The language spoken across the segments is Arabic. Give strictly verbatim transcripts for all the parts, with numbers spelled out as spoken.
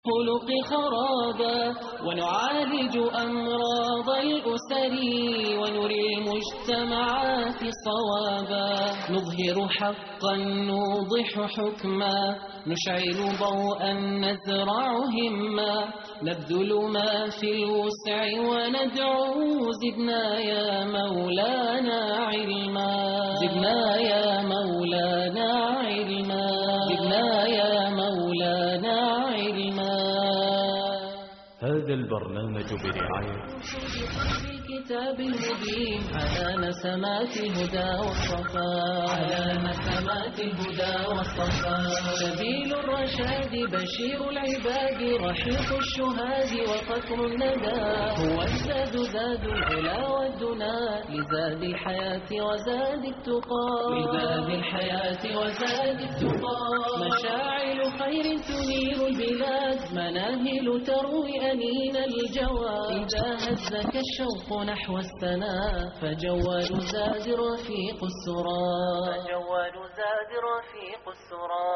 خلق خرابا ونعالج أمراض الأسر ونري المجتمعات صوابا نظهر حقا نوضح حكما نشعل ضوءا نزرع هما نبذل ما في الوسع وندعو زدنا يا مولانا علما زدنا يا مولانا علما زدنا يا مولانا علما. هذا البرنامج برعاية الكتاب المبين على نسمات الهدى والصفاء على نسمات الهدى والصفاء سبيل الرشاد بشير العباد رحيق الشهاد وقطر الندى هو الزاد زاد العلا والدنا لزاد الحياة وزاد التقى لزاد الحياة وزاد التقى مشاعل خير تنير البلاد مناهل تروي أنين الجواد إذا هزك الشوق نحو السناء فجوال زاد رفيق السرى فجوال زاد رفيق السرى.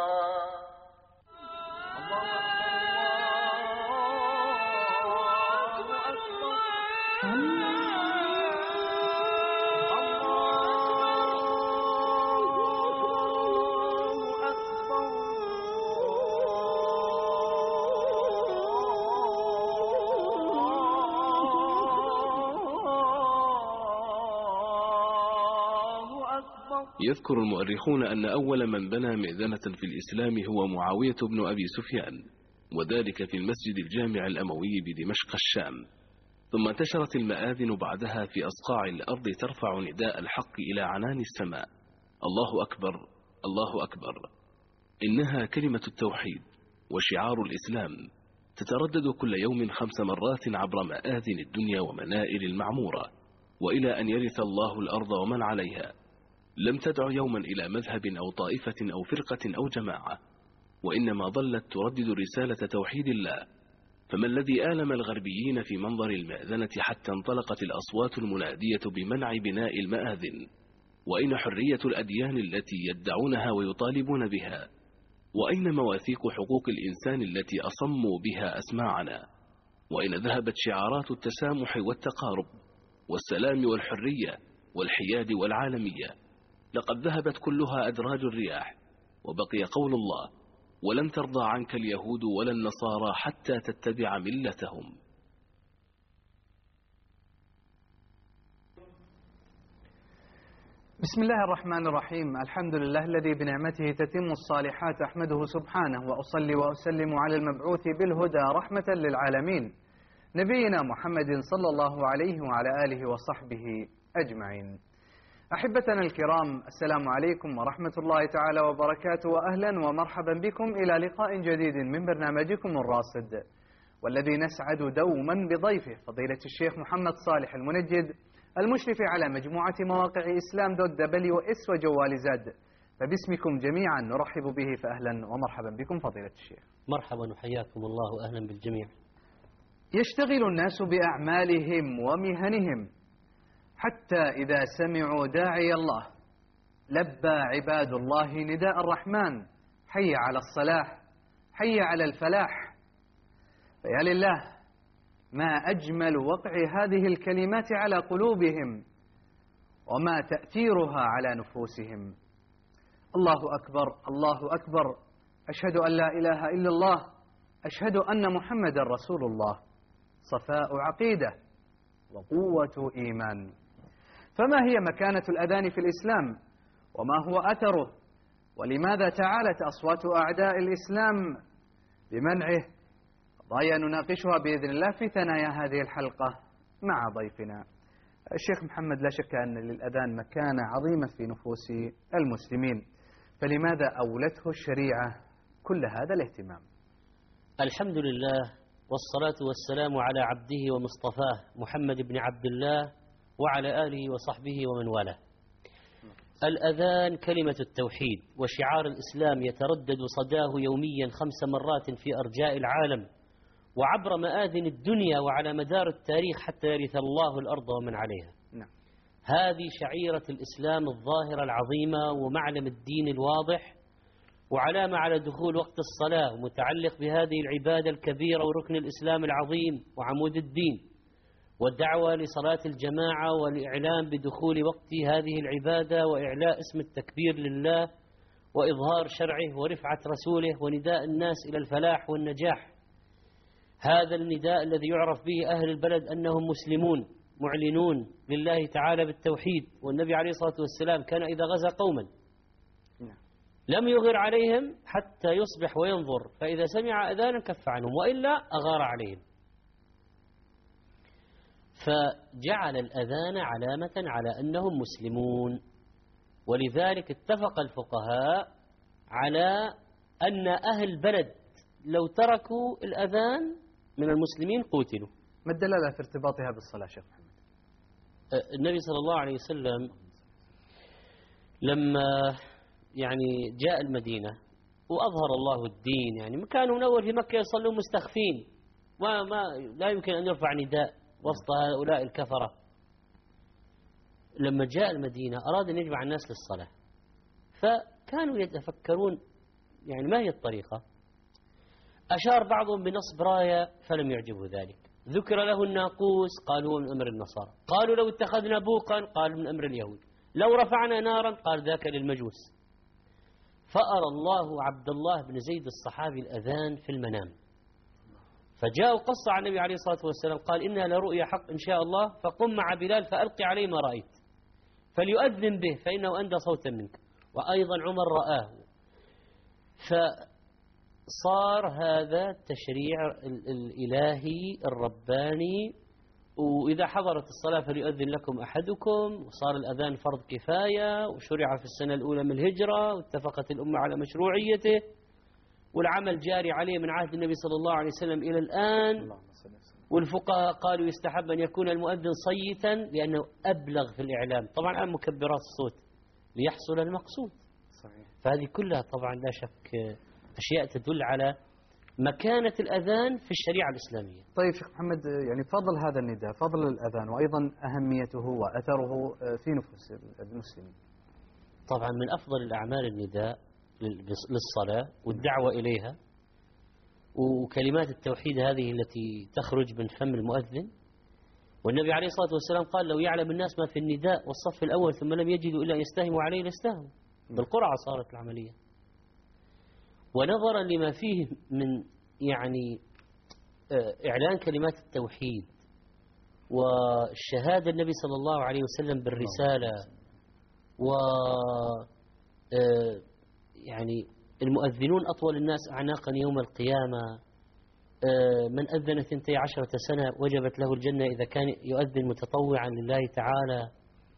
يذكر المؤرخون أن أول من بنى مئذنة في الإسلام هو معاوية بن أبي سفيان، وذلك في المسجد الجامع الأموي بدمشق الشام. ثم انتشرت المآذن بعدها في أصقاع الأرض ترفع نداء الحق إلى عنان السماء: الله أكبر الله أكبر. إنها كلمة التوحيد وشعار الإسلام، تتردد كل يوم خمس مرات عبر مآذن الدنيا ومنائل المعمورة، وإلى أن يرث الله الأرض ومن عليها. لم تدع يوما إلى مذهب أو طائفة أو فرقة أو جماعة، وإنما ظلت تردد رسالة توحيد الله. فما الذي آلم الغربيين في منظر المأذنة حتى انطلقت الأصوات المنادية بمنع بناء المآذن؟ وأين حرية الأديان التي يدعونها ويطالبون بها؟ وأين مواثيق حقوق الإنسان التي أصموا بها أسماعنا؟ وأين ذهبت شعارات التسامح والتقارب والسلام والحرية والحياد والعالمية؟ لقد ذهبت كلها أدراج الرياح، وبقي قول الله: ولن ترضى عنك اليهود ولا النصارى حتى تتبع ملتهم. بسم الله الرحمن الرحيم. الحمد لله الذي بنعمته تتم الصالحات، أحمده سبحانه وأصلي وأسلم على المبعوث بالهدى رحمة للعالمين نبينا محمد صلى الله عليه وعلى آله وصحبه أجمعين. أحبتنا الكرام، السلام عليكم ورحمة الله تعالى وبركاته، وأهلا ومرحبا بكم إلى لقاء جديد من برنامجكم الراصد، والذي نسعد دوما بضيفه فضيلة الشيخ محمد صالح المنجد، المشرف على مجموعة مواقع إسلام دوت دبليو إس وجوال زاد. فباسمكم جميعا نرحب به، فأهلا ومرحبا بكم فضيلة الشيخ. مرحبا وحياكم الله وأهلا بالجميع. يشتغل الناس بأعمالهم ومهنهم حتى إذا سمعوا داعي الله لبى عباد الله نداء الرحمن: حي على الصلاح، حي على الفلاح. فيا لله ما أجمل وقع هذه الكلمات على قلوبهم وما تأثيرها على نفوسهم. الله أكبر الله أكبر، أشهد أن لا إله إلا الله، أشهد أن محمد رسول الله. صفاء عقيدة وقوة إيمان. فما هي مكانة الأذان في الإسلام؟ وما هو أثره؟ ولماذا تعالت أصوات أعداء الإسلام بمنعه؟ قضايا نناقشها بإذن الله في ثنايا هذه الحلقة مع ضيفنا الشيخ محمد. لا شك أن للأذان مكانة عظيمة في نفوس المسلمين، فلماذا أولته الشريعة كل هذا الاهتمام؟ الحمد لله والصلاة والسلام على عبده ومصطفاه محمد بن عبد الله وعلى آله وصحبه ومن والاه. الأذان كلمة التوحيد وشعار الإسلام يتردد صداه يوميا خمس مرات في أرجاء العالم وعبر مآذن الدنيا وعلى مدار التاريخ حتى يرث الله الأرض ومن عليها. نعم. هذه شعيرة الإسلام الظاهرة العظيمة ومعلم الدين الواضح، وعلامة على دخول وقت الصلاة، ومتعلق بهذه العبادة الكبيرة وركن الإسلام العظيم وعمود الدين، والدعوة لصلاة الجماعة والإعلام بدخول وقت هذه العبادة وإعلاء اسم التكبير لله وإظهار شرعه ورفعة رسوله ونداء الناس إلى الفلاح والنجاح. هذا النداء الذي يعرف به أهل البلد أنهم مسلمون معلنون لله تعالى بالتوحيد. والنبي عليه الصلاة والسلام كان إذا غزا قوما لم يغر عليهم حتى يصبح وينظر، فإذا سمع أذانا كف عنهم وإلا أغار عليهم. فجعل الأذان علامة على أنهم مسلمون، ولذلك اتفق الفقهاء على أن أهل البلد لو تركوا الأذان من المسلمين قتلوا. ما الدلالة في ارتباطها بالصلاة شيخ محمد؟ النبي صلى الله عليه وسلم لما يعني جاء المدينة وأظهر الله الدين، يعني كانوا من أول في مكة يصلون مستخفين وما لا يمكن أن يرفع نداء وسط هؤلاء الكفرة. لما جاء المدينة أراد أن يجمع الناس للصلاة، فكانوا يتفكرون يعني ما هي الطريقة. أشار بعضهم بنصب راية فلم يعجبه ذلك، ذكر له الناقوس قال هو من أمر النصارى، قالوا لو اتخذنا بوقا قال من أمر اليهود، لو رفعنا نارا قال ذاك للمجوس. فأرى الله عبد الله بن زيد الصحابي الأذان في المنام، فجاء وقص على النبي عليه الصلاة والسلام قال إنها لرؤيا حق إن شاء الله، فقم مع بلال فألقي عليه ما رأيت فليؤذن به فإنه أندى صوتا منك. وأيضا عمر رآه. فصار هذا التشريع الإلهي الرباني، وإذا حضرت الصلاة فليؤذن لكم أحدكم، وصار الأذان فرض كفاية، وشرع في السنة الأولى من الهجرة، واتفقت الأمة على مشروعيته، والعمل جاري عليه من عهد النبي صلى الله عليه وسلم إلى الآن. والفقهاء قالوا يستحب أن يكون المؤذن صيتا لأنه أبلغ في الإعلام، طبعا عن مكبرات الصوت ليحصل المقصود. صحيح. فهذه كلها طبعا لا شك أشياء تدل على مكانة الأذان في الشريعة الإسلامية. طيب شيخ محمد، يعني فضل هذا النداء، فضل الأذان وأيضا أهميته وأثره في نفوس المسلمين. طبعا من أفضل الأعمال النداء للصلاة والدعوة إليها، وكلمات التوحيد هذه التي تخرج من فم المؤذن. والنبي عليه الصلاة والسلام قال لو يعلم الناس ما في النداء والصف الأول ثم لم يجدوا إلا يستهموا عليه لاستهموا. بالقرعة صارت العملية. ونظرا لما فيه من يعني إعلان كلمات التوحيد والشهادة النبي صلى الله عليه وسلم بالرسالة، و يعني المؤذنون أطول الناس أعناقا يوم القيامة، من أذن ثنتي عشرة سنة وجبت له الجنة إذا كان يؤذن متطوعا لله تعالى.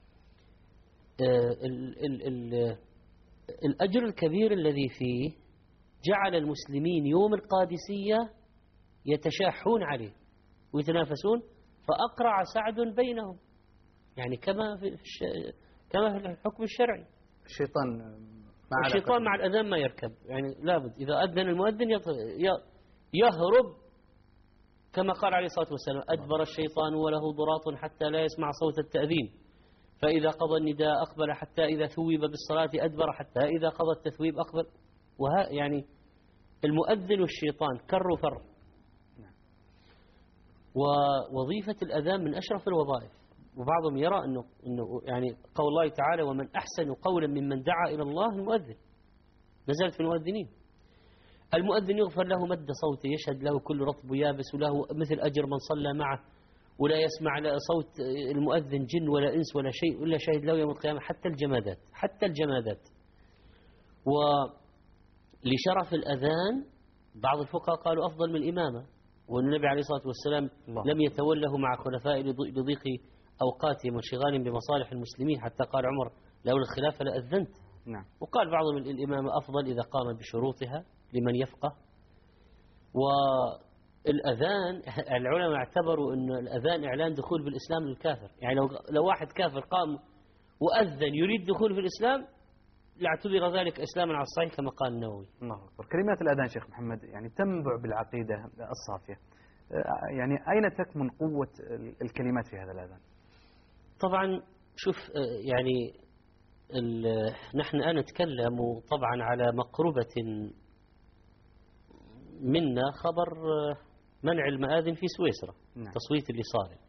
ال ال ال الأجر الكبير الذي فيه جعل المسلمين يوم القادسية يتشاحون عليه ويتنافسون، فأقرع سعد بينهم، يعني كما في كما في الحكم الشرعي. الشيطان مع الشيطان مع الأذان ما يركب، يعني لابد إذا أذن المؤذن يهرب، كما قال عليه الصلاة والسلام أدبر الشيطان وله ضراط حتى لا يسمع صوت التأذين، فإذا قضى النداء أقبل حتى إذا ثوب بالصلاة أدبر حتى إذا قضى التثويب أقبل. وها يعني المؤذن والشيطان كر وفر. ووظيفة الأذان من أشرف الوظائف، وبعضهم يرى أنه, إنه يعني قول الله تعالى ومن أحسن قولا ممن دعا إلى الله المؤذن، نزلت في المؤذنين. المؤذن يغفر له مد صوته، يشهد له كل رطب يابس، وله مثل أجر من صلى معه، ولا يسمع صوت المؤذن جن ولا إنس ولا شيء إلا شهد له يوم القيامة، حتى الجمادات حتى الجمادات. ولشرف الأذان بعض الفقهاء قالوا أفضل من الإمامة، والنبي عليه الصلاة والسلام الله. لم يتوله مع خلفائه لضيق أوقاتهم وانشغالهم بمصالح المسلمين، حتى قال عمر لولا الخلافة لأذنت. نعم. وقال بعضهم الإمامة أفضل إذا قام بشروطها لمن يفقه. والأذان العلماء اعتبروا أن الأذان إعلان دخول بالإسلام للكافر، يعني لو لو واحد كافر قام وأذن يريد دخول في الإسلام لاعتبر ذلك إسلاما على الصحيح كما قال النووي. الله أكبر. كلمات الأذان شيخ محمد يعني تنبع بالعقيدة الصافية، يعني أين تكمن قوة الكلمات في هذا الأذان؟ طبعا شوف، يعني نحن الآن نتكلم طبعا على مقربة منا خبر منع المآذن في سويسرا. نعم. تصويت اللي صار،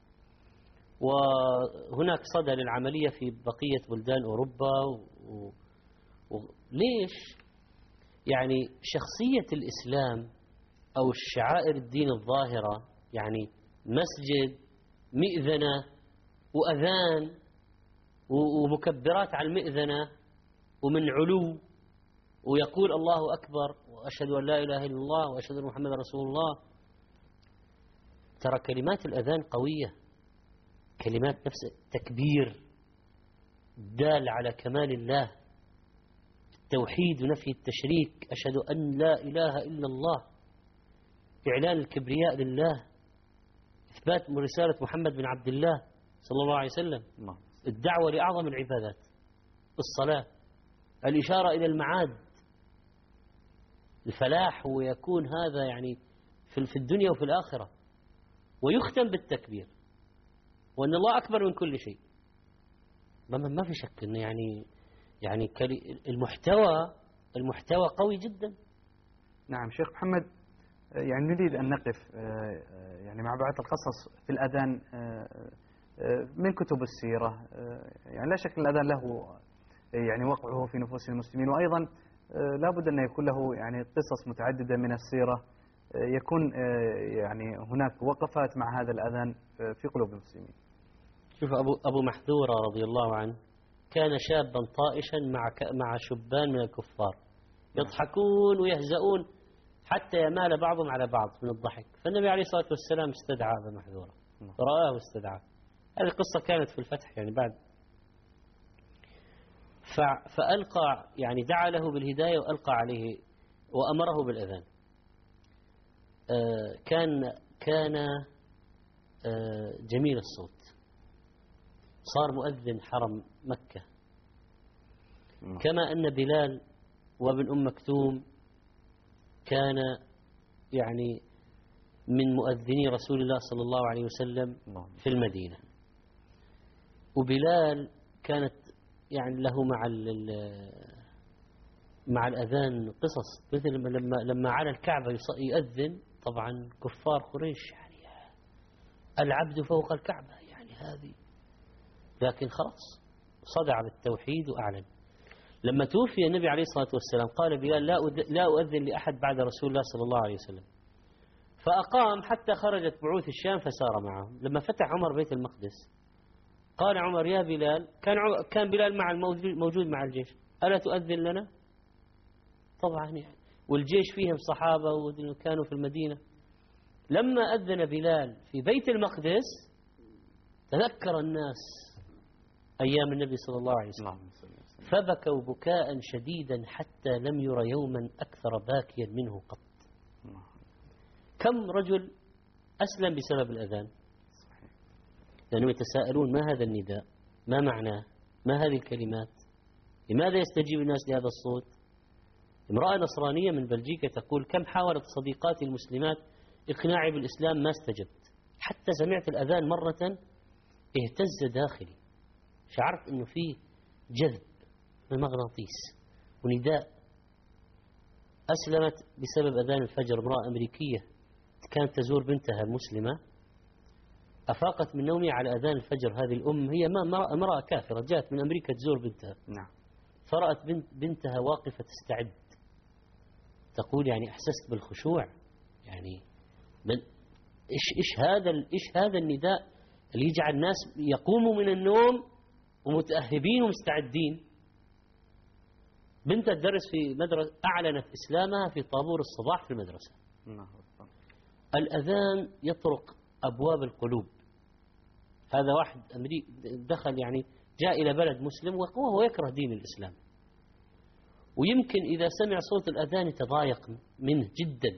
وهناك صدى للعملية في بقية بلدان أوروبا و... و... ليش؟ يعني شخصية الإسلام أو الشعائر الدين الظاهرة، يعني مسجد، مئذنة وأذان ومكبرات على المئذنة ومن علو، ويقول الله أكبر وأشهد أن لا إله إلا الله وأشهد أن محمد رسول الله. ترى كلمات الأذان قوية، كلمات نفس تكبير دال على كمال الله، التوحيد ونفي التشريك، أشهد أن لا إله إلا الله، إعلان الكبرياء لله، إثبات رسالة محمد بن عبد الله صلى الله عليه وسلم، الدعوة لأعظم العبادات، الصلاة، الإشارة إلى المعاد، الفلاح، ويكون هذا يعني في الدنيا وفي الآخرة، ويختم بالتكبير وأن الله أكبر من كل شيء. ما في شك أنه يعني يعني المحتوى المحتوى قوي جدا. نعم شيخ محمد، يعني نريد أن نقف يعني مع بعض القصص في الأذان من كتب السيرة. يعني لا شك الأذان له يعني وقعه في نفوس المسلمين، وأيضا لا بد أن يكون له يعني قصص متعددة من السيرة يكون يعني هناك وقفات مع هذا الأذان في قلوب المسلمين. شوف أبو أبو محذورة رضي الله عنه كان شابا طائشا مع مع شبان من الكفار يضحكون ويهزؤون حتى يمال بعضهم على بعض من الضحك، فالنبي عليه الصلاة والسلام استدعى أبا محذورة، رآه واستدعاه. هذه القصة كانت في الفتح يعني بعد، فألقى يعني دعا له بالهداية وألقى عليه وأمره بالأذان. آه كان كان آه جميل الصوت، صار مؤذن حرم مكة، كما أن بلال وابن أم مكتوم كان يعني من مؤذني رسول الله صلى الله عليه وسلم في المدينة. وبلال كانت يعني له مع مع الأذان قصص، مثل لما لما على الكعبة يؤذن، طبعا كفار قريش يعني العبد فوق الكعبة يعني هذه، لكن خلاص صدع بالتوحيد وأعلن. لما توفي النبي عليه الصلاة والسلام قال بلال لا لا أؤذن لأحد بعد رسول الله صلى الله عليه وسلم، فأقام حتى خرجت بعوث الشام فسار معهم. لما فتح عمر بيت المقدس قال عمر يا بلال، كان كان بلال مع الموجود مع الجيش، ألا تؤذن لنا؟ طبعا يعني والجيش فيهم صحابة وكانوا في المدينة. لما أذن بلال في بيت المقدس تذكر الناس أيام النبي صلى الله عليه وسلم فبكوا بكاء شديدا حتى لم ير يوما أكثر باكيا منه قط. كم رجل أسلم بسبب الأذان، لأنهم يتساءلون ما هذا النداء، ما معناه، ما هذه الكلمات، لماذا يستجيب الناس لهذا الصوت. امرأة نصرانية من بلجيكا تقول كم حاولت صديقاتي المسلمات إقناعي بالإسلام ما استجبت، حتى سمعت الأذان مرة اهتز داخلي، شعرت أنه فيه جذب من مغناطيس ونداء. أسلمت بسبب أذان الفجر. امرأة أمريكية كانت تزور بنتها المسلمة، أفاقت من نومها على أذان الفجر. هذه الأم هي امرأة كافرة جاءت من أمريكا تزور بنتها، نعم، فرأت بنت بنتها واقفة تستعد، تقول يعني أحسست بالخشوع، يعني من إيش إيش هذا إيش هذا النداء اللي يجعل الناس يقوموا من النوم ومتأهبين ومستعدين. بنتها تدرس في مدرسة، أعلنت إسلامها في طابور الصباح في المدرسة. الأذان يطرق أبواب القلوب. هذا واحد أمريكي دخل يعني جاء إلى بلد مسلم وهو يكره دين الإسلام، ويمكن إذا سمع صوت الأذان يتضايق منه جدا.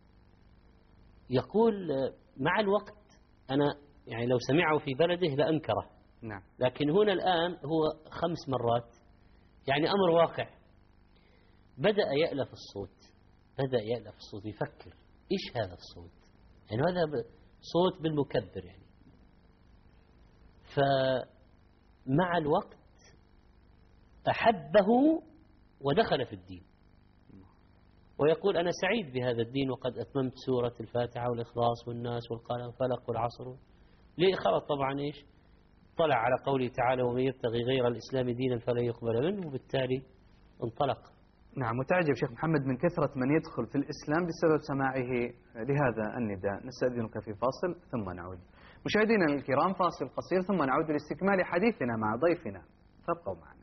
يقول مع الوقت أنا يعني لو سمعه في بلده لأنكره، نعم، لكن هنا الآن هو خمس مرات، يعني أمر واقع. بدأ يألف الصوت، بدأ يألف الصوت، يفكر إيش هذا الصوت، يعني هذا صوت بالمكبر يعني. فمع الوقت أحبه ودخل في الدين، ويقول أنا سعيد بهذا الدين وقد أتممت سورة الفاتحة والإخلاص والناس والقلم فلق والعصر. ليه خلط طبعا إيش؟ طلع على قوله تعالى ومن يبتغي غير الإسلام دينا فلا يقبل منه، وبالتالي انطلق. نعم. متعجب شيخ محمد من كثرة من يدخل في الإسلام بسبب سماعه لهذا النداء. نستأذنك في فاصل ثم نعود. مشاهدينا الكرام، فاصل قصير ثم نعود لاستكمال حديثنا مع ضيفنا، فابقوا معنا.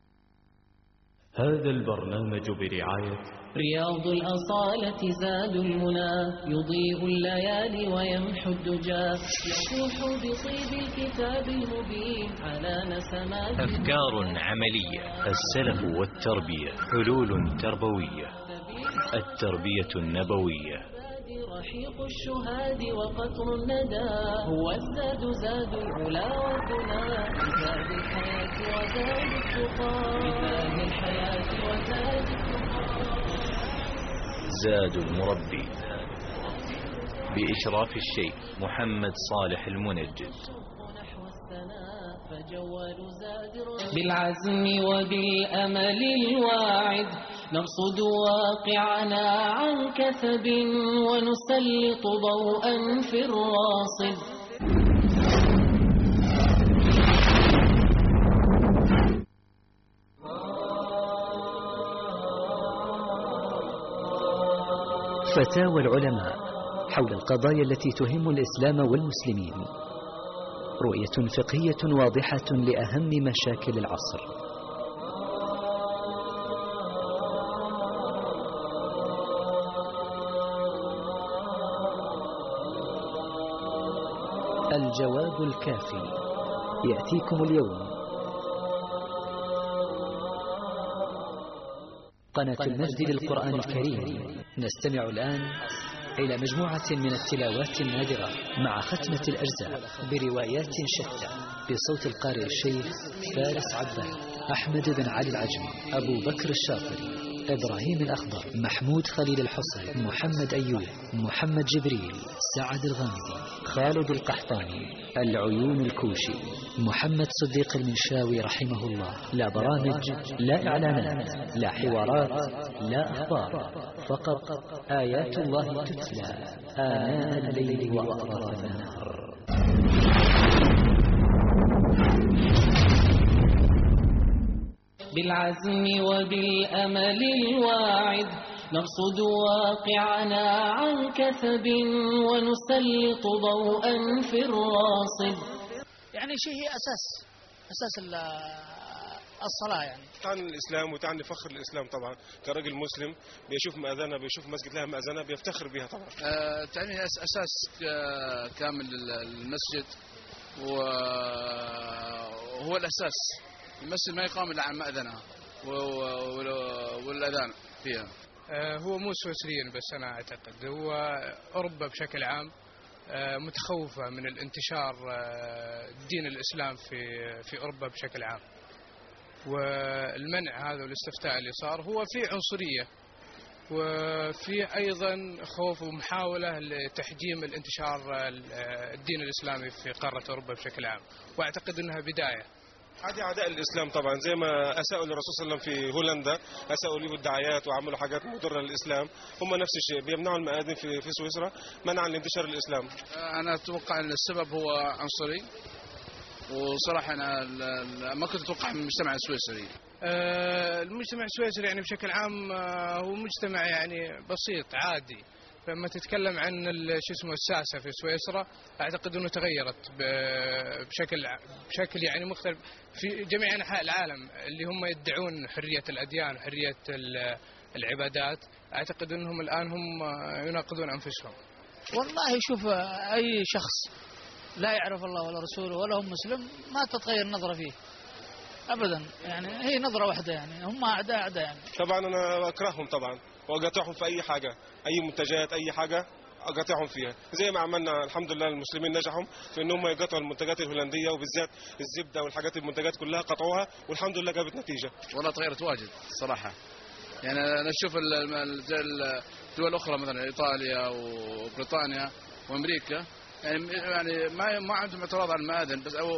هذا البرنامج برعاية رياض الأصالة زاد المنى، يضيء الليالي ويمحو الدجى، يفوح بطيب الكتاب المبين على نسمات. أفكار عملية، السلف والتربية، حلول تربوية، التربية النبوية. رحيق الشهاد وقطر الندى، هو الزاد زاد العلا والدنا، بزاد الحياة وزاد التقى، بزاد الحياة وزاد التقى. زاد المربي بإشراف الشيخ محمد صالح المنجد. بالعزم وبالأمل الواعد نرصد واقعنا عن كثب، ونسلط ضوءا في الراصد. فتاوى العلماء حول القضايا التي تهم الإسلام والمسلمين، رؤية فقهية واضحة لأهم مشاكل العصر. الجواب الكافي يأتيكم اليوم. قناة المجد للقرآن الكريم. نستمع الآن إلى مجموعة من التلاوات النادرة مع ختمة الأجزاء بروايات شتى بصوت القارئ الشيخ فارس عباد، أحمد بن علي العجمي، أبو بكر الشاطري، إبراهيم الأخضر، محمود خليل الحصري، محمد أيوب، محمد جبريل، سعد الغامدي، خالد القحطاني، العيون الكوشي، محمد صديق المنشاوي رحمه الله. لا برامج، لا إعلانات، لا حوارات، لا أخبار، فقط آيات الله تتلى آناء الليل وأطراف النهار. بالعزم وبالأمل الواعد نرصد واقعنا عن كثب، ونسلط ضوءا في الراصد. يعني شيء هي أساس أساس الصلاة، يعني تعني الإسلام وتعني فخر الإسلام طبعا. كرجل مسلم بيشوف مأذنة، بيشوف مسجد لها مأذنة بيفتخر بها طبعا. أه تعني أساس كامل المسجد، وهو الأساس. المسجد ما يقام إلا عن مأذنة والأذان فيها. أه هو مو سويسريا بس، أنا أعتقد هو أوروبا بشكل عام متخوفة من الانتشار دين الإسلام في في أوروبا بشكل عام، والمنع هذا والاستفتاء اللي صار هو في عنصرية، وفي أيضا خوف ومحاولة لتحجيم الانتشار الدين الإسلامي في قارة أوروبا بشكل عام، وأعتقد أنها بداية. هذه أعداء الإسلام طبعا، زي ما أساءوا للرسول صلى الله عليه وسلم في هولندا، أساءوا له بالدعايات وعملوا حاجات مضرة للإسلام، هم نفس الشيء بيمنعوا المآذن في في سويسرا منعا لانتشار الإسلام. أنا أتوقع أن السبب هو عنصري، وصراحة أنا ما كنت أتوقع من المجتمع السويسري. المجتمع السويسري يعني بشكل عام هو مجتمع يعني بسيط عادي، لما تتكلم عن شو اسمه الساسة في سويسرا أعتقد أنه تغيرت بشكل بشكل يعني مختلف في جميع أنحاء العالم، اللي هم يدعون حرية الأديان وحرية العبادات. أعتقد أنهم الآن هم يناقضون أنفسهم. والله شوف، أي شخص لا يعرف الله ولا رسوله ولا هم مسلم ما تتغير النظرة فيه أبدا، يعني هي نظرة واحدة، يعني هم أعداء أعداء يعني. طبعا أنا أكرههم طبعا وأقاطعهم في أي حاجة، أي منتجات أي حاجة أقاطعهم فيها، زي ما عملنا الحمد لله. المسلمين نجحوا في أنهم يقاطعوا المنتجات الهولندية، وبالذات الزبدة والحاجات المنتجات كلها قطعوها، والحمد لله جابت نتيجة. والله تغيرت واجد صراحة، يعني أنا أشوف الدول الأخرى مثلا إيطاليا وبريطانيا وأمريكا، يعني يعني ما ما عندهم اعتراض على المآذن، بس أو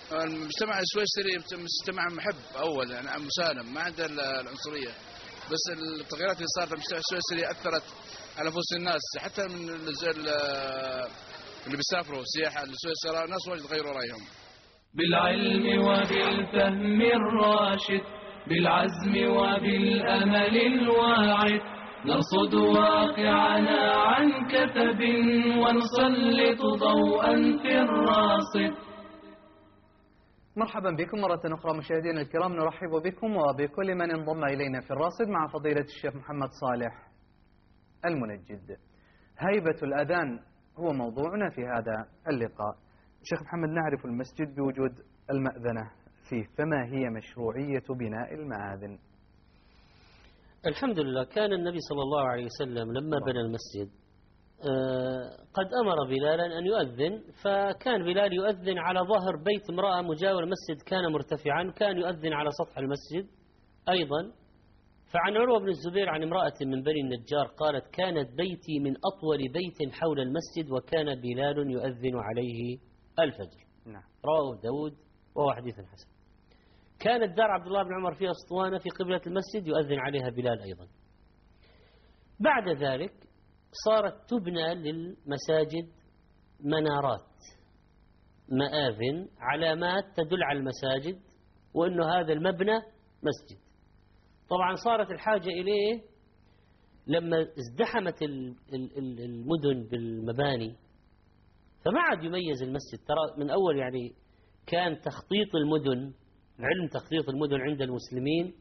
المجتمع السويسري مجتمع محب أول يعني مسالم ما عنده العنصرية، بس التغييرات اللي صارت في المجتمع السويسري أثرت على نفوس الناس، حتى من اللي بيسافروا سياحة لسويسرا ناس واجد غيروا رأيهم. بالعلم وبالفهم الراشد، بالعزم وبالأمل الواعد، نرصد واقعنا عن كثب ونسلط ضوءا في الراصد. مرحبا بكم مرة أخرى مشاهدينا الكرام، نرحب بكم وبكل من انضم إلينا في الراصد مع فضيلة الشيخ محمد صالح المنجد. هيبة الأذان هو موضوعنا في هذا اللقاء. شيخ محمد، نعرف المسجد بوجود المأذنة فيه، فما هي مشروعية بناء المآذن؟ الحمد لله، كان النبي صلى الله عليه وسلم لما بنى المسجد قد أمر بلالا أن يؤذن، فكان بلال يؤذن على ظهر بيت امرأة مجاور المسجد كان مرتفعا، كان يؤذن على سطح المسجد أيضا. فعن عروة بن الزبير عن امرأة من بني النجار قالت: كانت بيتي من أطول بيت حول المسجد وكان بلال يؤذن عليه الفجر. نعم. رواه داود وهو حديث حسن. كانت دار عبد الله بن عمر في أسطوانة في قبلة المسجد يؤذن عليها بلال أيضا. بعد ذلك صارت تبنى للمساجد منارات، مآذن، علامات تدل على المساجد وأنه هذا المبنى مسجد. طبعا صارت الحاجة إليه لما ازدحمت المدن بالمباني، فما عاد يميز المسجد. ترى من أول يعني كان تخطيط المدن، علم تخطيط المدن عند المسلمين،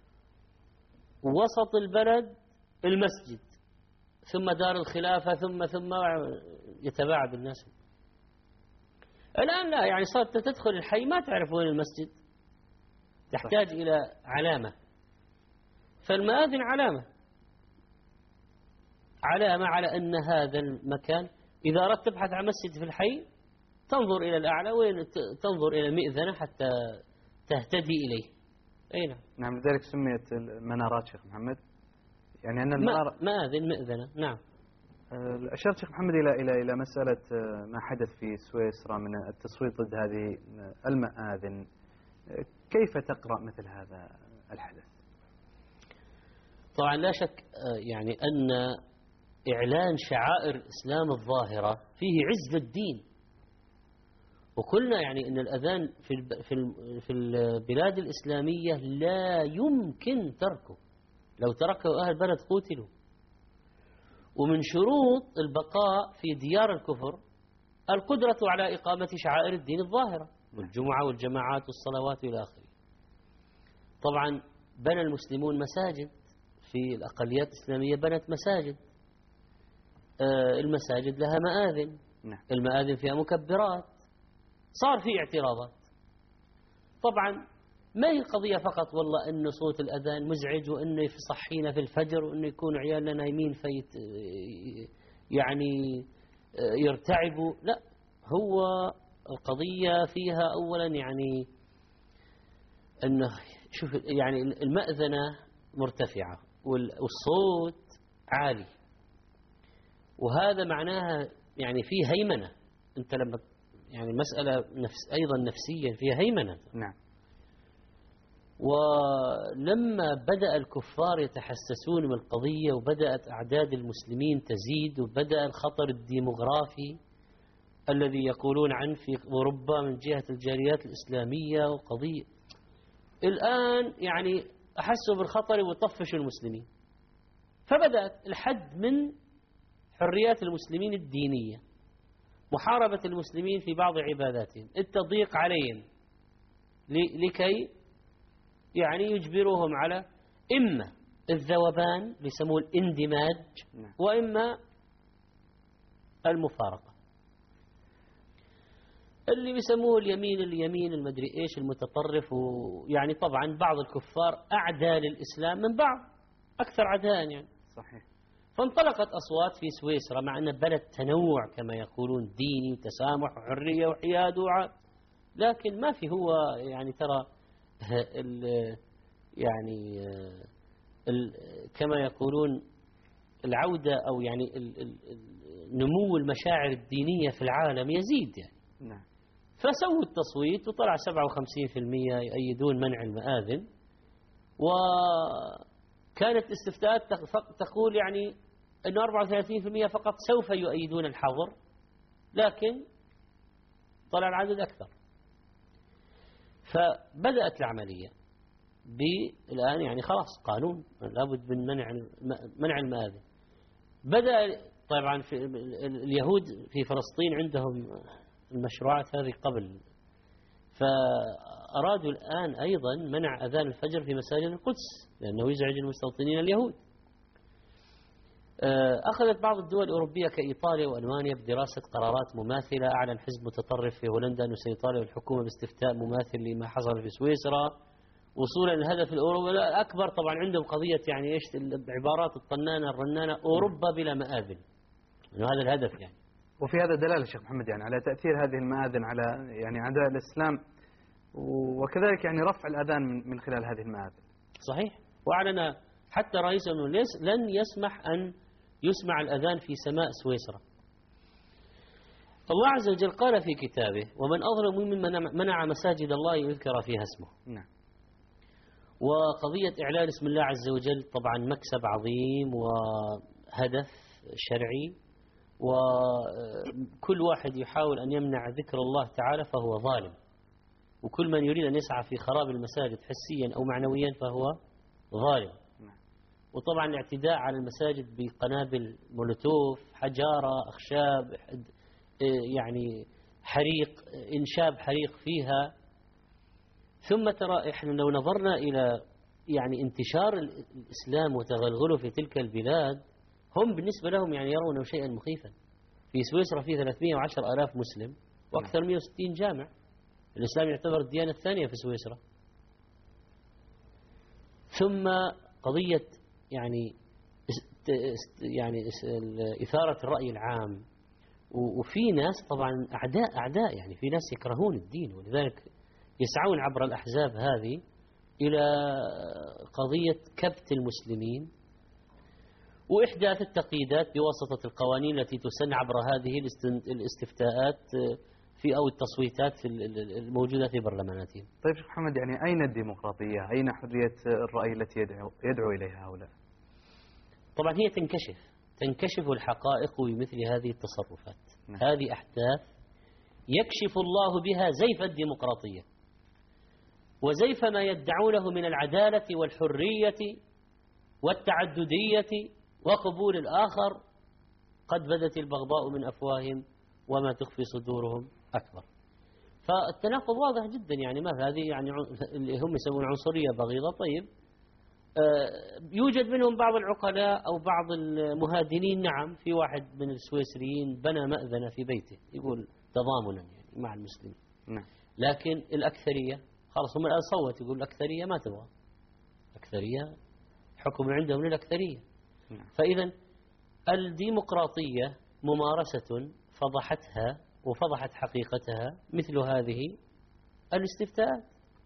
وسط البلد المسجد، ثم دار الخلافة، ثم ثم يتباعد الناس. الآن لا، يعني صارت تدخل الحي ما تعرف وين المسجد، تحتاج إلى علامة. فالمآذن علامة علامة على أن هذا المكان، إذا أردت تبحث عن مسجد في الحي تنظر إلى الأعلى، وين تنظر إلى المئذنة حتى تهتدي إليه. أي نعم. نعم، لذلك سميت المنارات شيخ محمد، يعني أن المنارة مآذن مئذنة. نعم. أشرت شيخ محمد إلى إلى إلى مسألة ما حدث في سويسرا من التصويت ضد هذه المآذن، كيف تقرأ مثل هذا الحدث؟ طبعا لا شك يعني أن إعلان شعائر الإسلام الظاهرة فيه عز للدين، وقلنا يعني أن الأذان في في البلاد الإسلامية لا يمكن تركه، لو تركه أهل البلد قتلوا. ومن شروط البقاء في ديار الكفر القدرة على إقامة شعائر الدين الظاهرة، والجمعة والجماعات والصلوات إلى آخره. طبعا بنى المسلمون مساجد في الأقليات الإسلامية، بنت مساجد، المساجد لها مآذن، المآذن فيها مكبرات، صار في اعتراضات. طبعا ما هي القضية فقط والله أن صوت الأذان مزعج وأنه يصحينا في الفجر وأنه يكون عيالنا نايمين فيت يعني يرتعبوا، لا، هو القضية فيها أولا يعني أنه شوف يعني المأذنة مرتفعة والصوت عالي، وهذا معناها يعني فيه هيمنة. أنت لما يعني المسألة نفس أيضا نفسيا فيها هيمنة. نعم. ولما بدأ الكفار يتحسسون من القضية وبدأت أعداد المسلمين تزيد وبدأ الخطر الديمغرافي الذي يقولون عنه في أوروبا من جهة الجاليات الإسلامية وقضية، الآن يعني أحسوا بالخطر وطفشوا المسلمين، فبدأت الحد من حريات المسلمين الدينية، محاربة المسلمين في بعض عباداتهم، التضييق عليهم لكي يعني يجبروهم على إما الذوبان يسموه الاندماج، وإما المفارقة اللي بيسموه اليمين اليمين المدري إيش المتطرف. ويعني طبعا بعض الكفار أعداء للإسلام من بعض، أكثر عداء يعني. صحيح. فانطلقت أصوات في سويسرا مع أن بلد تنوع كما يقولون، ديني وتسامح وحرية وحياد وع... لكن ما في هو يعني ترى ال يعني ال كما يقولون العودة أو يعني ال ال نمو المشاعر الدينية في العالم يزيد يعني. نعم. فسووا التصويت وطلع سبعة وخمسين بالمئة يؤيدون منع المآذن، وكانت استفتاءات تقول يعني أنه أربعة وثلاثين بالمئة فقط سوف يؤيدون الحظر، لكن طلع العدد أكثر. فبدأت العملية بالآن يعني خلاص قانون لابد من منع منع المآذن. بدأ طبعا في اليهود في فلسطين عندهم المشروعات هذه قبل، فأرادوا الآن أيضا منع أذان الفجر في مساجد القدس لأنه يزعج المستوطنين اليهود. أخذت بعض الدول الأوروبية كإيطاليا وألمانيا بدراسة قرارات مماثلة. أعلن حزب متطرف في هولندا أنه سيطالب الحكومة باستفتاء مماثل لما حصل في سويسرا وصولا للهدف الأوروبي الأكبر. طبعا عندهم قضية يعني إيش العبارات الطنانة الرنانة، أوروبا بلا مآذن، إنه هذا الهدف يعني. وفي هذا دلالة شيخ محمد يعني على تأثير هذه المآذن على يعني أعداء الإسلام، وكذلك يعني رفع الأذان من خلال هذه المآذن. صحيح. وأعلن حتى رئيس أنه لن يسمح أن يسمع الأذان في سماء سويسرا. الله عز وجل قال في كتابه: ومن أظلم ممن منع مساجد الله يذكر فيها اسمه. نعم. وقضية إعلان اسم الله عز وجل طبعا مكسب عظيم وهدف شرعي، وكل واحد يحاول أن يمنع ذكر الله تعالى فهو ظالم، وكل من يريد أن يسعى في خراب المساجد حسيا أو معنويا فهو ظالم. وطبعا الاعتداء على المساجد بقنابل مولوتوف، حجارة، أخشاب، يعني حريق، إنشاب حريق فيها. ثم ترى إحنا لو نظرنا إلى يعني انتشار الإسلام وتغلغله في تلك البلاد، هم بالنسبة لهم يعني يرونه شيئا مخيفا. في سويسرا في ثلاثمئة وعشرة آلاف مسلم وأكثر من مئة وستين جامع. الإسلام يعتبر الديانة الثانية في سويسرا. ثم قضية يعني يعني إثارة الرأي العام، وفي ناس طبعا أعداء أعداء يعني في ناس يكرهون الدين، ولذلك يسعون عبر الأحزاب هذه إلى قضية كبت المسلمين وإحداث التقييدات بواسطة القوانين التي تسن عبر هذه الاستفتاءات في أو التصويتات الموجودة في برلماناتهم. طيب شيخ محمد، يعني أين الديمقراطية؟ أين حرية الرأي التي يدعو, يدعو إليها هؤلاء؟ طبعا هي تنكشف تنكشف الحقائق بمثل هذه التصرفات. نعم. هذه أحداث يكشف الله بها زيف الديمقراطية وزيف ما يدعونه من العدالة والحرية والتعددية وقبول الآخر. قد بدت البغضاء من أفواههم وما تخفي صدورهم أكبر. فالتناقض واضح جدا. يعني ما هذه يعني اللي هم يسمون عنصرية بغيضة. طيب يوجد منهم بعض العقلاء أو بعض المهادنين. نعم، في واحد من السويسريين بنى مأذنة في بيته يقول تضامنا يعني مع المسلمين. نعم. لكن الأكثرية خلاص هم الآن صوت يقول الأكثرية ما تبغى. الأكثرية حكم عندهم للأكثرية. نعم. فإذا الديمقراطية ممارسة فضحتها وفضحت حقيقتها مثل هذه الاستفتاءات.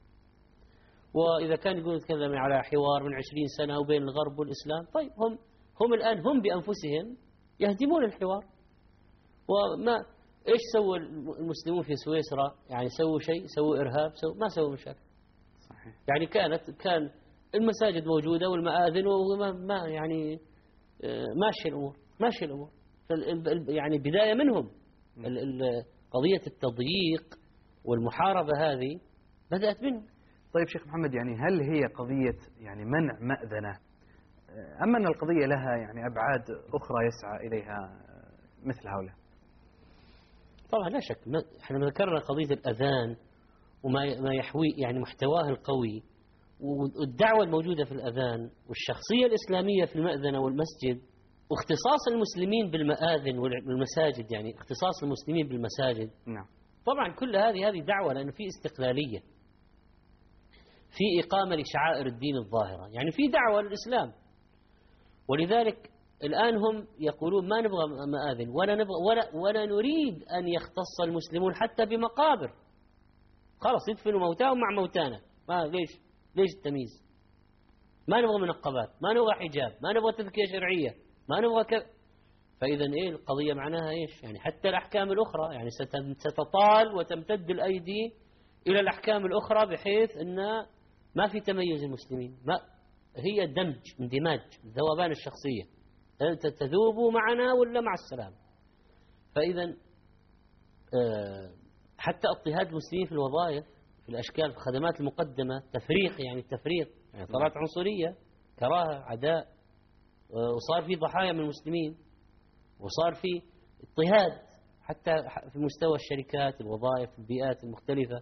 وإذا كان يقول يتكلم على حوار من عشرين سنة وبين الغرب والإسلام، طيب هم هم الآن هم بأنفسهم يهدمون الحوار. وما إيش سووا المسلمون في سويسرا؟ يعني سووا شيء؟ سووا إرهاب؟ سووا ما سووا مشاكل. صحيح. يعني كانت كان المساجد موجودة والمآذن وما ما يعني ماشي الأمور ماشي الأمور. يعني بداية منهم قضية التضييق والمحاربة هذه بدأت منهم. طيب شيخ محمد، يعني هل هي قضية يعني منع مأذنة أم أن القضية لها يعني أبعاد أخرى يسعى إليها مثل هؤلاء؟ طبعا لا شك. احنا ذكرنا قضية الأذان وما ما يحوي يعني محتواه القوي والدعوة الموجودة في الأذان والشخصية الإسلامية في المأذنة والمسجد واختصاص المسلمين بالمآذن والمساجد، يعني اختصاص المسلمين بالمساجد. نعم. طبعا كل هذه هذه دعوة لأنه في استقلالية، في إقامة لشعائر الدين الظاهرة، يعني في دعوة للإسلام. ولذلك الآن هم يقولون ما نبغى مآذن ولا نبغى ولا ولا نريد أن يختص المسلمون حتى بمقابر. خلاص يدفنوا موتاهم مع موتانا. ما ليش ليش التمييز؟ ما نبغى منقبات، ما نبغى حجاب، ما نبغى تذكية شرعية، ما نبغى ك... فإذا إيه القضية معناها إيش؟ يعني حتى الأحكام الأخرى يعني ستطال وتمتد الأيدي إلى الأحكام الأخرى بحيث أن ما في تميز المسلمين، ما هي دمج اندماج ذوبان الشخصية، أنت تذوب معنا ولا مع السلام. فإذا حتى اضطهاد المسلمين في الوظائف في الأشكال في الخدمات المقدمة تفريق، يعني التفريق يعني طلعت عنصرية كراهة عداء، وصار في ضحايا من المسلمين، وصار في اضطهاد حتى في مستوى الشركات الوظائف البيئات المختلفة.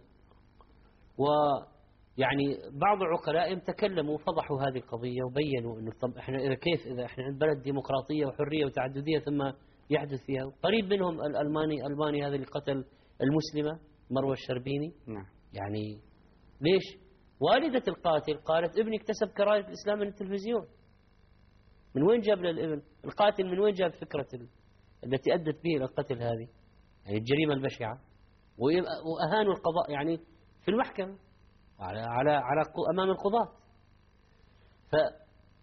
ويعني بعض عقلائهم تكلموا وفضحوا هذه القضية وبينوا أنه طب إحنا إذا كيف إذا إحنا عند بلد ديمقراطية وحرية وتعددية ثم يحدث فيها. قريب منهم الألماني الألماني هذا اللي قتل المسلمة مروة الشربيني. نعم. يعني ليش؟ والدة القاتل قالت ابني اكتسب كراهية الإسلام من التلفزيون. من وين جاب للابن؟ القاتل من وين جاب فكرة التي أدت به إلى القتل هذه؟ يعني الجريمة البشعة. وأهانوا القضاء يعني في المحكمة على على على أمام القضاة. فصار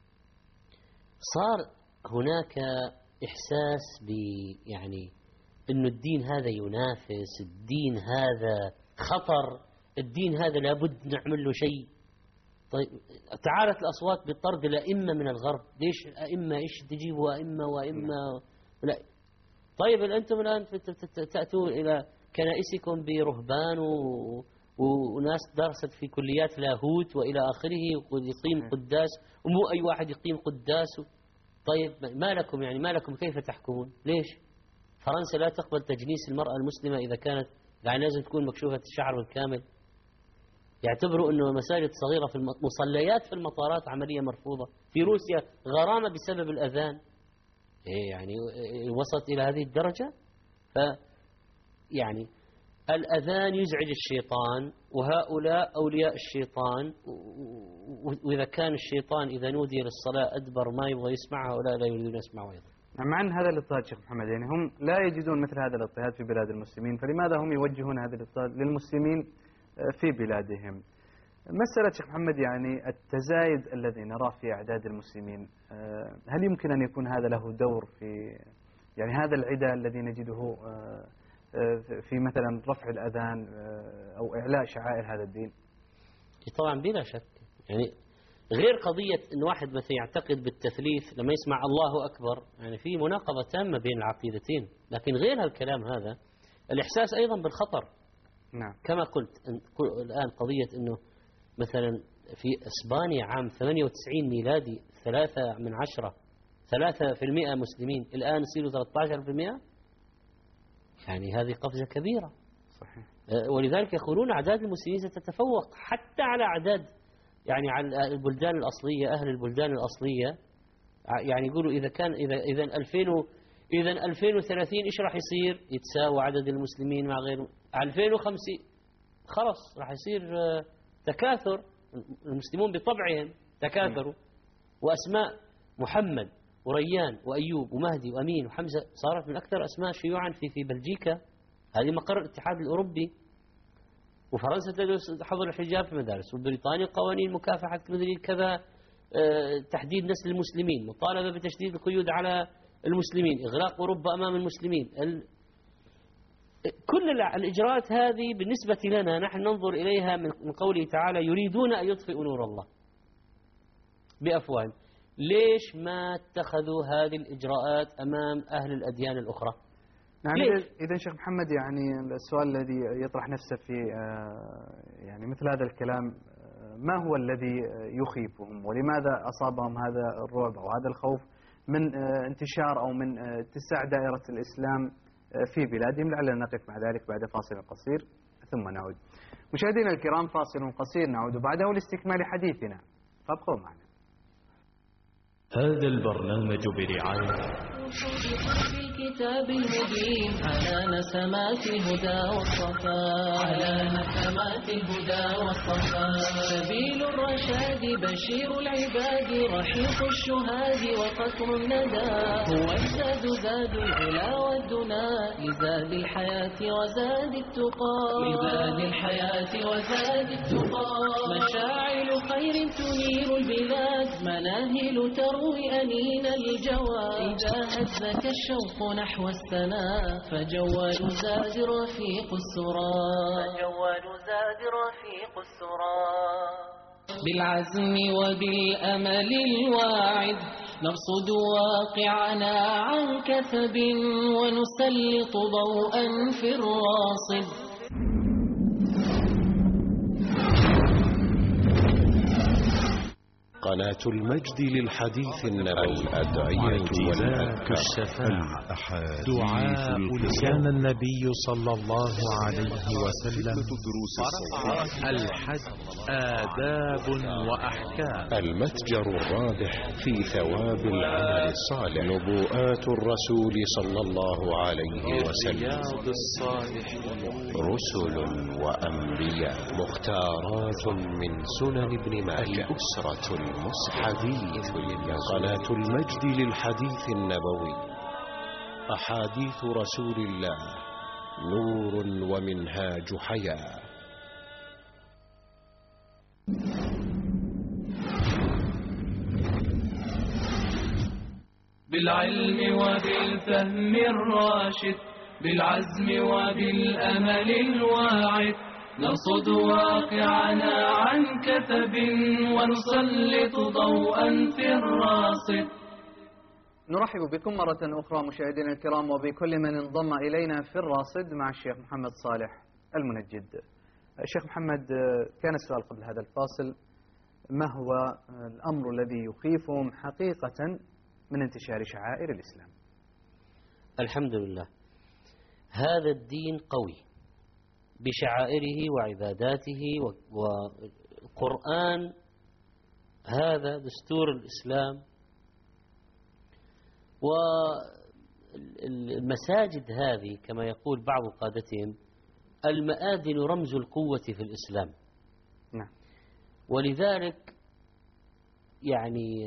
هناك إحساس ب يعني إنه الدين هذا ينافس، الدين هذا خطر، الدين هذا لابد نعمل له شيء. طيب تعالت الأصوات بالطرد الأئمة من الغرب، ليش أئمة إيش تجيبوا أئمة وأئمة لا. طيب أنتم الآن تأتون إلى كنائسكم برهبان و... وناس درست في كليات لاهوت وإلى آخره ويقيم قداس، ومو أي واحد يقيم قداس. طيب ما لكم يعني ما لكم كيف تحكمون؟ ليش؟ فرنسا لا تقبل تجنيس المرأة المسلمة إذا كانت يعني لازم تكون مكشوفة الشعر بالكامل. يعتبروا أنه مساجد صغيرة في المصليات في المطارات عملية مرفوضة. في روسيا غرامة بسبب الأذان. إيه يعني وصلت إلى هذه الدرجة. ف يعني الأذان يزعج الشيطان، وهؤلاء أولياء الشيطان، وإذا كان الشيطان إذا نودي للصلاة أدبر ما يبغى يسمع، هؤلاء لا يريدون يسمعوا أيضا. مع أن هذا الاضطهاد شيخ محمد يعني هم لا يجدون مثل هذا الاضطهاد في بلاد المسلمين، فلماذا هم يوجهون هذا الاضطهاد للمسلمين في بلادهم؟ مسألة شيخ محمد يعني التزايد الذي نراه في أعداد المسلمين، هل يمكن أن يكون هذا له دور في يعني هذا العداء الذي نجده في مثلا رفع الأذان أو إعلاء شعائر هذا الدين؟ طبعا بلا شك. يعني غير قضية أن واحد مثلا يعتقد بالتثليث لما يسمع الله أكبر، يعني في مناقضة تامة بين العقيدتين. لكن غير هالكلام هذا الإحساس أيضا بالخطر. نعم. كما قلت الآن قضية أنه مثلا في إسبانيا عام ثمانية وتسعين ميلادي ثلاثة من عشرة ثلاثة في المئة مسلمين، الآن يصيروا ثلاثة عشر في المئة. يعني هذه قفزة كبيرة. صحيح. ولذلك يقولون أعداد المسلمين ستتفوق حتى على أعداد يعني على البلدان الأصلية، أهل البلدان الأصلية. يعني يقولوا إذا كان إذا إذا ألفين إذا ألفين وثلاثين إيش راح يصير؟ يتساوى عدد المسلمين مع غيرهم. ألفين وخمسين خلاص راح يصير تكاثر، المسلمون بطبعهم تكاثروا، وأسماء محمد وريان وأيوب ومهدي وأمين وحمزة صارت من أكثر أسماء شيوعا في في بلجيكا، هذه مقر الاتحاد الأوروبي. وفرنسا تدرس حظر الحجاب في المدارس، وبريطانيا قوانين مكافحة مدري كذا، اه تحديد نسل المسلمين، مطالبة بتشديد القيود على المسلمين، إغلاق أوروبا أمام المسلمين. ال... كل الإجراءات هذه بالنسبة لنا نحن ننظر إليها من قوله تعالى يريدون أن يطفئوا نور الله بأفواههم. ليش ما اتخذوا هذه الإجراءات أمام أهل الأديان الأخرى؟ يعني إذا شيخ محمد يعني السؤال الذي يطرح نفسه في يعني مثل هذا الكلام، ما هو الذي يخيفهم ولماذا أصابهم هذا الرعب أو هذا الخوف من انتشار أو من اتساع دائرة الإسلام في بلادهم؟ لعلنا نقف مع ذلك بعد فاصل قصير ثم نعود. مشاهدينا الكرام فاصل قصير نعود بعده لاستكمال حديثنا، فابقوا معنا. هذا البرنامج برعاية الكتاب المبين على نسمات الهدى والصفاء، على نسمات الهدى والصفاء. سبيل الرشاد بشير العباد، رحيق الشهاد وقطر الندى. هو الزاد زاد العلا والدنا، لزاد الحياة وزاد التقى، لزاد الحياة وزاد التقى. مشاعل خير تنير البلاد، الجهاد مناهل تروي أنين الجوى إذا هزك الشوق نحو السنا فجوال زاد رفيق السرى فجوال زاد رفيق السرى بالعزم وبالأمل الواعد نرصد واقعنا عن كثب ونسلط ضوءا في الراصد. قناة المجد للحديث النبوي الأدعية والأذكار دعاء كان النبي صلى الله عليه وسلم الحج آداب وأحكام. المتجر الرابح في ثواب العمل الصالح نبوءات الرسول صلى الله عليه وسلم رسل وأنبياء مختارات من سنن ابن ماجه الأسرة حديث قناة المجد للحديث النبوي أحاديث رسول الله نور ومنهاج حياة. بالعلم وبالفهم الراشد بالعزم وبالأمل الواعد نرصد واقعنا عن كثب ونسلط ضوءا في الراصد. نرحب بكم مرة أخرى مشاهدينا الكرام وبكل من انضم إلينا في الراصد مع الشيخ محمد صالح المنجد. الشيخ محمد، كان السؤال قبل هذا الفاصل: ما هو الأمر الذي يخيفهم حقيقة من انتشار شعائر الإسلام؟ الحمد لله، هذا الدين قوي بشعائره وعباداته والقرآن، هذا دستور الإسلام. والمساجد هذه كما يقول بعض قادتهم المآذن رمز القوة في الإسلام. نعم. ولذلك يعني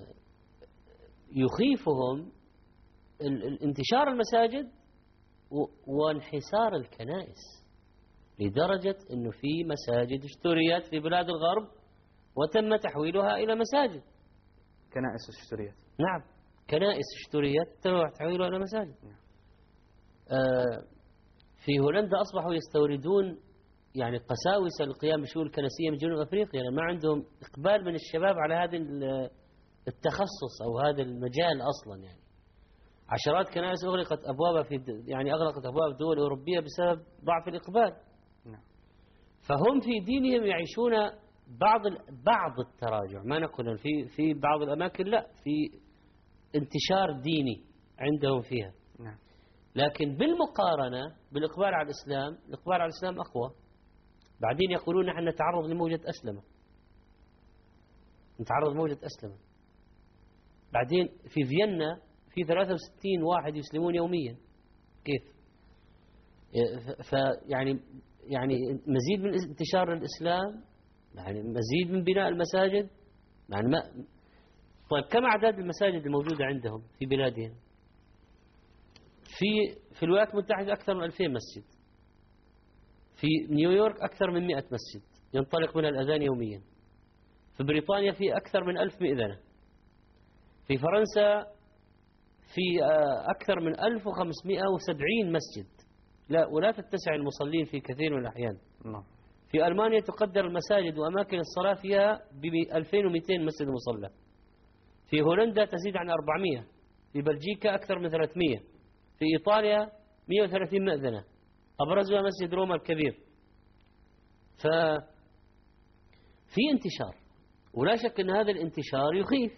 يخيفهم انتشار المساجد وانحسار الكنائس، لدرجة أنه في مساجد اشتريت في بلاد الغرب وتم تحويلها إلى مساجد. كنائس اشتريت؟ نعم، كنائس اشتريت تم تحويلها إلى مساجد. آه في هولندا أصبحوا يستوردون يعني قساوسة للقيام بالشؤون الكنسية من جنوب أفريقيا، يعني ما عندهم إقبال من الشباب على هذا التخصص أو هذا المجال أصلا. يعني عشرات كنائس أغلقت أبوابها في يعني أغلقت أبواب الدول الأوروبية بسبب ضعف الإقبال. نعم. فهم في دينهم يعيشون بعض بعض التراجع، ما نقول في في بعض الأماكن لا، في انتشار ديني عندهم فيها. نعم. لكن بالمقارنة بالإقبال على الإسلام، الإقبال على الإسلام أقوى. بعدين يقولون نحن نتعرض لموجة أسلمة، نتعرض لموجة أسلمة. بعدين في فيينا في ثلاثة وستين واحد يسلمون يوميا. كيف؟ فيعني يعني مزيد من انتشار الإسلام، يعني مزيد من بناء المساجد. يعني ما طيب كم أعداد المساجد الموجودة عندهم في بلادهم؟ في في الولايات المتحدة أكثر من ألفين مسجد. في نيويورك أكثر من مئة مسجد ينطلق منها الأذان يوميا. في بريطانيا في أكثر من ألف مئذنة. في فرنسا في أكثر من ألف وخمسمئة وسبعين مسجد، لا ولا تتسع المصلين في كثير من الأحيان. نعم. في ألمانيا تقدر المساجد وأماكن الصلاة فيها ب ألفين ومئتين مسجد مصلى. في هولندا تزيد عن أربعمئة. في بلجيكا أكثر من ثلاثمئة. في إيطاليا مئة وثلاثين مئذنة، أبرزها مسجد روما الكبير. ففي انتشار، ولا شك أن هذا الانتشار يخيف،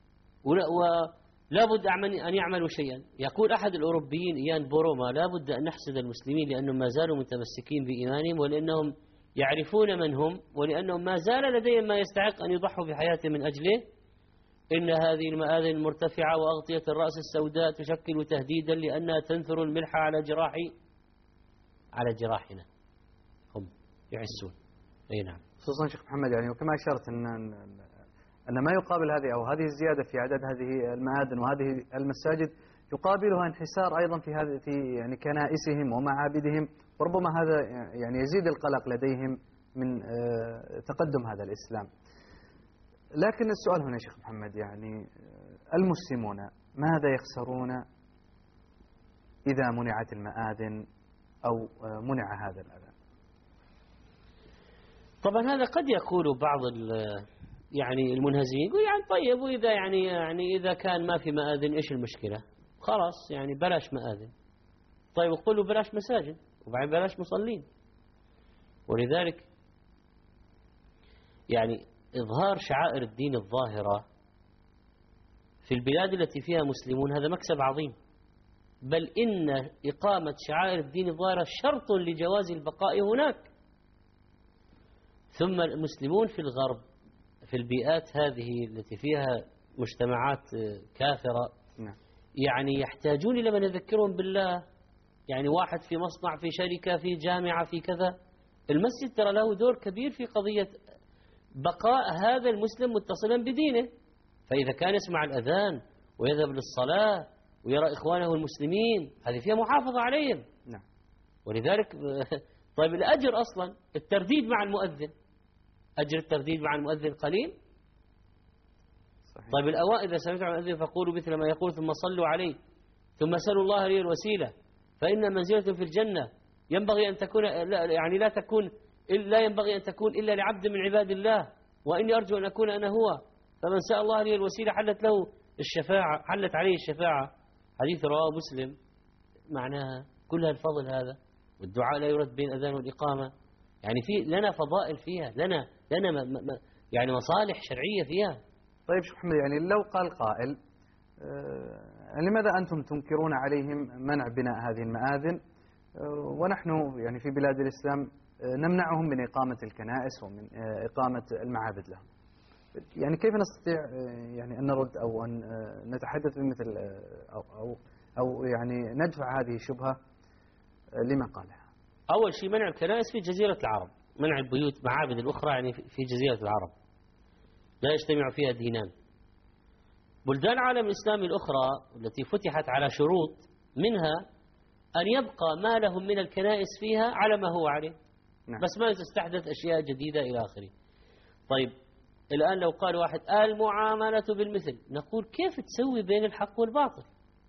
ولا بد أن يعملوا شيئا. يقول أحد الأوروبيين إيان بوروما: لا بد أن نحسد المسلمين لأنهم ما زالوا متمسكين بإيمانهم، ولأنهم يعرفون من هم، ولأنهم ما زال لديهم ما يستحق أن يضحوا بحياتهم من أجله. إن هذه المآذن المرتفعة وأغطية الرأس السوداء تشكل تهديدا لأنها تنثر الملح على جراح على جراحنا. هم يحسون. أي نعم. خصوصا شيخ محمد، يعني وكما أشرت أن أن ما يقابل هذه أو هذه الزيادة في عدد هذه المآذن وهذه المساجد يقابلها انحسار أيضا في هذه في يعني كنائسهم ومعابدهم، وربما هذا يعني يزيد القلق لديهم من تقدم هذا الإسلام. لكن السؤال هنا يا شيخ محمد، يعني المسلمون ماذا يخسرون إذا منعت المآذن أو منع هذا الأذان؟ طبعا هذا قد يقول بعض يعني المنهزمين، يقول يعني طيب وإذا يعني يعني إذا كان ما في مآذن إيش المشكلة؟ خلاص يعني بلاش مآذن. طيب قولوا بلاش مساجد وبعدين بلاش مصلين. ولذلك يعني إظهار شعائر الدين الظاهرة في البلاد التي فيها مسلمون هذا مكسب عظيم، بل إن إقامة شعائر الدين الظاهرة شرط لجواز البقاء هناك. ثم المسلمون في الغرب في البيئات هذه التي فيها مجتمعات كافرة يعني يحتاجون إلى من يذكرهم بالله. يعني واحد في مصنع، في شركة، في جامعة، في كذا، المسجد ترى له دور كبير في قضية بقاء هذا المسلم متصلا بدينه. فإذا كان يسمع الأذان ويذهب للصلاة ويرى إخوانه المسلمين هذه فيها محافظة عليهم. نعم. ولذلك طيب الأجر أصلا الترديد مع المؤذن، أجر الترديد مع المؤذن قليل. صحيح. طيب الأوائل إذا سمعتم عن المؤذن فقولوا مثل ما يقول ثم صلوا عليه ثم سألوا الله لي الوسيلة فإن منزلة في الجنة ينبغي أن تكون لا يعني لا تكون لا ينبغي أن تكون إلا لعبد من عباد الله وإني أرجو أن أكون أنا هو فمن سأل الله لي الوسيلة حلت له الشفاعة حلت عليه الشفاعة. حديث رواه مسلم معناها كل الفضل هذا، والدعاء لا يرد بين الأذان والإقامة. يعني في لنا فضائل فيها، لنا لنا ما ما يعني مصالح شرعية فيها. طيب شيخ محمد، يعني لو قال قائل آه لماذا أنتم تنكرون عليهم منع بناء هذه المآذن آه ونحن يعني في بلاد الإسلام آه نمنعهم من إقامة الكنائس ومن آه إقامة المعابد لهم؟ يعني كيف نستطيع آه يعني أن نرد أو أن آه نتحدث بمثل آه أو, أو أو يعني ندفع هذه الشبهة آه لما قالها؟ أول شيء منع الكنائس في جزيرة العرب، منع البيوت معابد الأخرى يعني في جزيرة العرب لا يجتمع فيها دينان. بلدان العالم الإسلامي الأخرى التي فتحت على شروط منها أن يبقى ما لهم من الكنائس فيها على ما هو عليه. نعم. بس ما تستحدث أشياء جديدة إلى آخره. طيب الآن لو قال واحد المعاملة بالمثل، نقول كيف تسوي بين الحق والباطل؟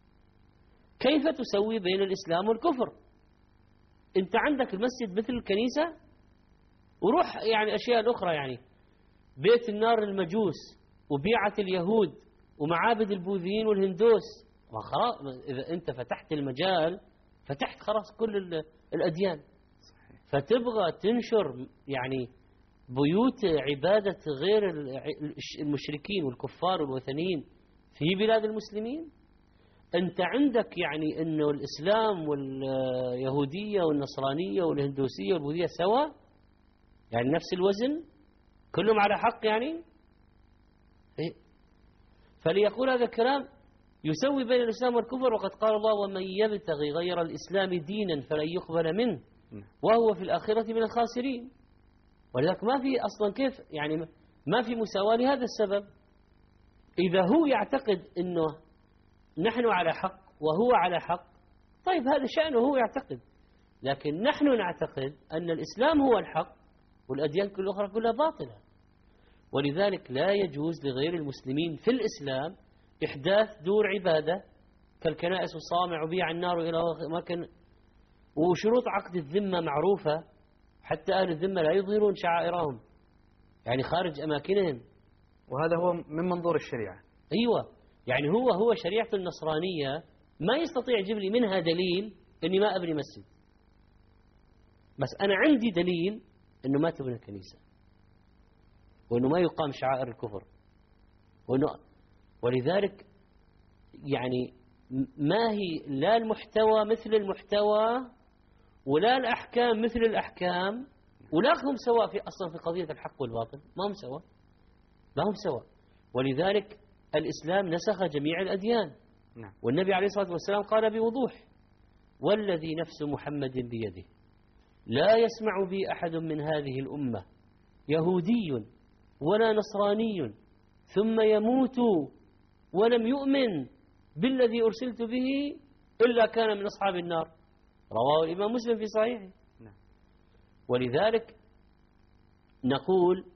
كيف تسوي بين الإسلام والكفر؟ أنت عندك المسجد مثل الكنيسة وروح يعني أشياء الأخرى، يعني بيت النار المجوس وبيعة اليهود ومعابد البوذيين والهندوس. وخلاص إذا أنت فتحت المجال فتحت خلاص كل الأديان. فتبغى تنشر يعني بيوت عبادة غير المشركين والكفار والوثنيين في بلاد المسلمين. أنت عندك يعني أنه الإسلام واليهودية والنصرانية والهندوسية والبوذية سوا، يعني نفس الوزن كلهم على حق يعني. فليقول هذا الكلام يسوي بين الإسلام والكفر، وقد قال الله ومن يبتغي غير الإسلام دينا فلن يقبل منه وهو في الآخرة من الخاسرين. ولذلك ما في أصلا كيف يعني ما في مساواة لهذا السبب. إذا هو يعتقد أنه نحن على حق وهو على حق، طيب هذا شأنه هو يعتقد، لكن نحن نعتقد أن الإسلام هو الحق والأديان كل الأخرى كلها باطلة. ولذلك لا يجوز لغير المسلمين في الإسلام إحداث دور عبادة كالكنائس والصوامع وبيع النار إلى أماكن. وشروط عقد الذمة معروفة، حتى أهل الذمة لا يظهرون شعائرهم يعني خارج أماكنهم، وهذا هو من منظور الشريعة. أيوة، يعني هو هو شريعة النصرانية ما يستطيع يجيب لي منها دليل أني ما أبني مسجد، بس أنا عندي دليل أنه ما تبنى الكنيسة وأنه ما يقام شعائر الكفر وأنه. ولذلك يعني ما هي لا المحتوى مثل المحتوى ولا الأحكام مثل الأحكام، ولا هم سواء في أصلا في قضية الحق والباطل، ما هم سواء ما هم سواء. ولذلك الإسلام نسخ جميع الأديان. نعم. والنبي عليه الصلاة والسلام قال بوضوح والذي نفس محمد بيده لا يسمع بي أحد من هذه الأمة يهودي ولا نصراني ثم يموت ولم يؤمن بالذي أرسلت به إلا كان من أصحاب النار. رواه الإمام مسلم في صحيحه. نعم. ولذلك نقول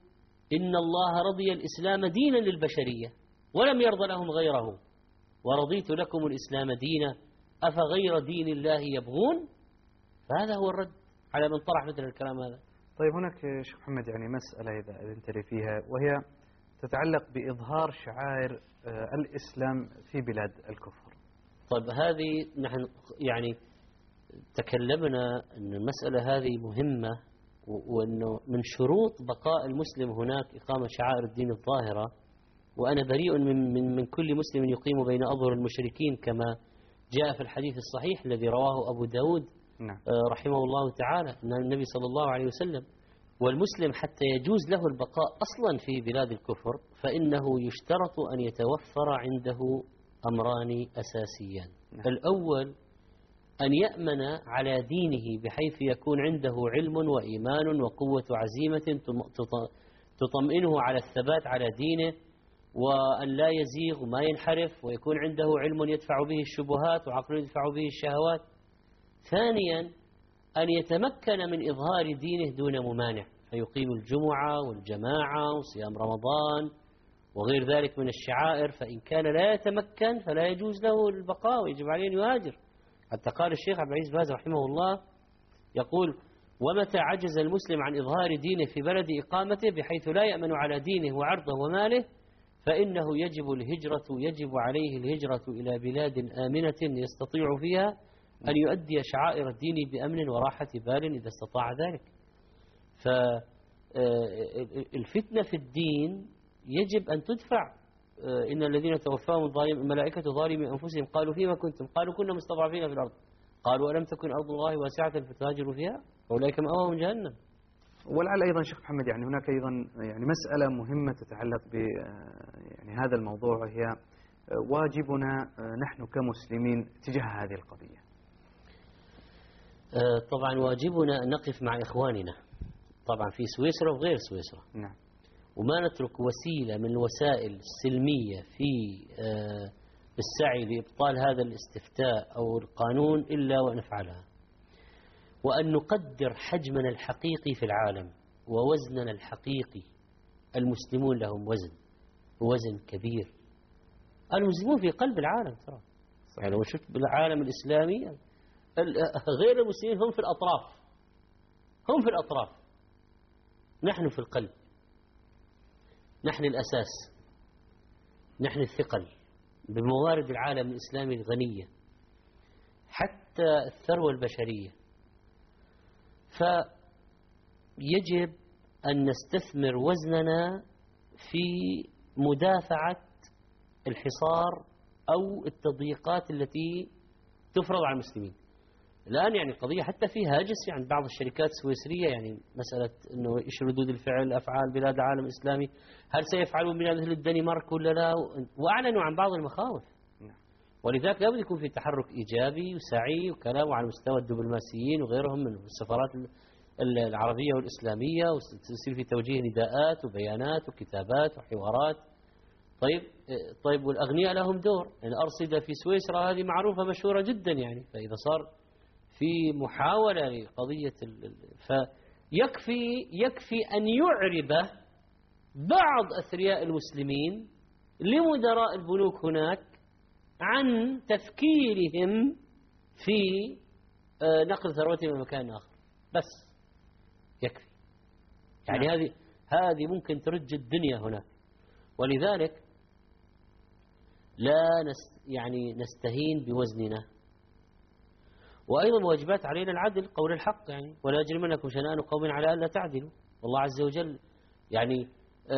إن الله رضي الإسلام دينا للبشرية ولم يرضى لهم غيره ورضيت لكم الإسلام دينا أفغير دين الله يبغون. فهذا هو الرد على من طرح مثل الكلام هذا. طيب هناك شيخ محمد يعني مسألة إذا أذنت لي فيها، وهي تتعلق بإظهار شعائر الإسلام في بلاد الكفر. طيب هذه نحن يعني تكلمنا أن المسألة هذه مهمة، وأنه من شروط بقاء المسلم هناك إقامة شعائر الدين الظاهرة، وأنا بريء من, من, من كل مسلم يقيم بين أظهر المشركين كما جاء في الحديث الصحيح الذي رواه أبو داود نعم. رحمه الله تعالى أن النبي صلى الله عليه وسلم والمسلم حتى يجوز له البقاء أصلا في بلاد الكفر فإنه يشترط أن يتوفر عنده أمران أساسيان. نعم. الأول أن يأمن على دينه بحيث يكون عنده علم وإيمان وقوة عزيمة تطمئنه على الثبات على دينه، وأن لا يزيغ وما ينحرف، ويكون عنده علم يدفع به الشبهات وعقل يدفع به الشهوات. ثانيا أن يتمكن من إظهار دينه دون ممانع، فيقيم الجمعة والجماعة وصيام رمضان وغير ذلك من الشعائر، فإن كان لا يتمكن فلا يجوز له البقاء ويجب عليه أن يهاجر. حتى قال الشيخ عبد العزيز باز رحمه الله يقول: ومتى عجز المسلم عن إظهار دينه في بلد إقامته بحيث لا يأمن على دينه وعرضه وماله فإنه يجب الهجرة يجب عليه الهجرة إلى بلاد آمنة يستطيع فيها أن يؤدي شعائر الدين بأمن وراحة بال إذا استطاع ذلك. فالفتنة في الدين يجب أن تدفع. إن الذين توفاهم الملائكة ظالمي أنفسهم قالوا فيما كنتم قالوا كنا مستضعفين في الأرض قالوا ألم تكن أرض الله واسعة فتهاجروا فيها أولئك مأواهم جهنم. ولعل أيضا شيخ محمد يعني هناك أيضا يعني مسألة مهمة تتعلق ب يعني هذا الموضوع، وهي واجبنا نحن كمسلمين تجاه هذه القضية. طبعا واجبنا أن نقف مع إخواننا طبعا في سويسرا وغير سويسرا. نعم. وما نترك وسيلة من الوسائل السلمية في السعي لإبطال هذا الاستفتاء أو القانون إلا ونفعلها، وأن نقدر حجمنا الحقيقي في العالم ووزننا الحقيقي. المسلمون لهم وزن وزن كبير. المسلمون في قلب العالم ترى، يعني لو شفت بالعالم الإسلامي غير المسلمين هم في الأطراف هم في الأطراف نحن في القلب، نحن الأساس، نحن الثقل بموارد العالم الإسلامي الغنية حتى الثروة البشرية. فيجب أن نستثمر وزننا في مدافعة الحصار أو التضييقات التي تفرض على المسلمين. الآن يعني القضية حتى في هاجس عند بعض الشركات السويسرية، يعني مسألة أنه إيش ردود الفعل أفعال بلاد العالم الإسلامي، هل سيفعلون بنا مثل الدنمارك ولا لا، وأعلنوا عن بعض المخاوف. ولذلك لابد يكون في تحرك إيجابي وسعي وكلام على مستوى الدبلوماسيين وغيرهم من السفارات العربية والإسلامية، وتصير في توجيه نداءات وبيانات وكتابات وحوارات. طيب طيب والأغنياء لهم دور، يعني الأرصدة في سويسرا هذه معروفة مشهورة جدا، يعني فإذا صار في محاولة لقضية ال... فيكفي يكفي أن يعرب بعض أثرياء المسلمين لمدراء البنوك هناك عن تفكيرهم في نقل ثروتهم إلى مكان آخر، بس يكفي. يعني هذه هذه ممكن ترج الدنيا هناك. ولذلك لا نست يعني نستهين بوزننا. وأيضا واجبات علينا العدل، قول الحق، يعني ولا يجرمنكم شنآن قوم على ألا تعدلوا. والله عز وجل يعني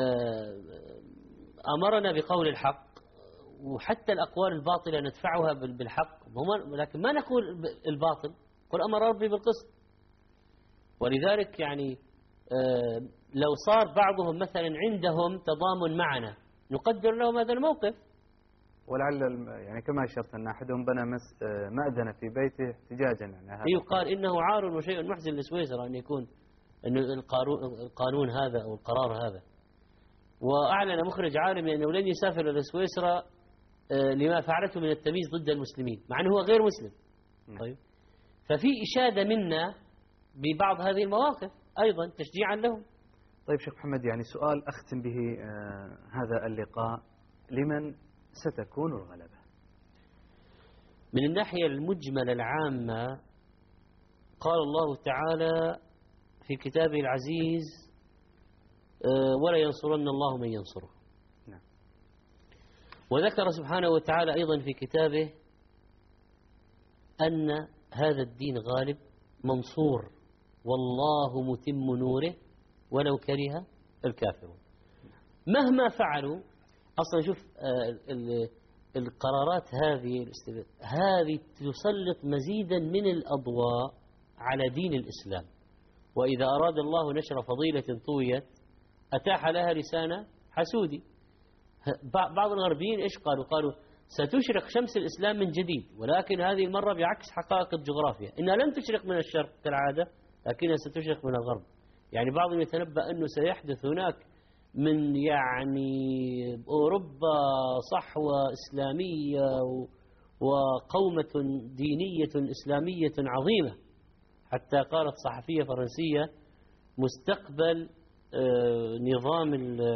أمرنا بقول الحق، وحتى الأقوال الباطلة ندفعها بالحق، لكن ما نقول الباطل، قل أمر ربي بالقسط. ولذلك يعني لو صار بعضهم مثلا عندهم تضامن معنا نقدر لهم هذا الموقف. ولعل يعني كما أشرت أن أحدهم بنى مأذنة في بيته احتجاجا يعني هذا يقال إنه عار وشيء محزن لسويسرا أن يكون أن القانون هذا أو القرار هذا. وأعلن مخرج عالمي أنه لن يسافر إلى سويسرا لما فعلته من التمييز ضد المسلمين، مع أنه هو غير مسلم. طيب ففي إشادة منا ببعض هذه المواقف أيضا تشجيعا لهم. طيب شيخ محمد، يعني سؤال أختم به آه هذا اللقاء، لمن ستكون الغلبة؟ من الناحية المجملة العامة قال الله تعالى في كتابه العزيز آه ولا ينصرن الله من ينصره. نعم. وذكر سبحانه وتعالى أيضا في كتابه أن هذا الدين غالب منصور والله متم نوره ولو كره الكافرون. مهما فعلوا أصلا شوف القرارات هذه هذه تسلط مزيدا من الأضواء على دين الإسلام. وإذا أراد الله نشر فضيلة طويت أتاح لها لسان حسودي. بعض الغربيين إيش قالوا؟ قالوا ستشرق شمس الإسلام من جديد، ولكن هذه المرة بعكس حقائق الجغرافيا، إنها لن تشرق من الشرق كالعادة لكنها ستشرق من الغرب. يعني بعضهم يتنبأ أنه سيحدث هناك من يعني أوروبا صحوة إسلامية وقومة دينية إسلامية عظيمة، حتى قالت صحفية فرنسية مستقبل نظام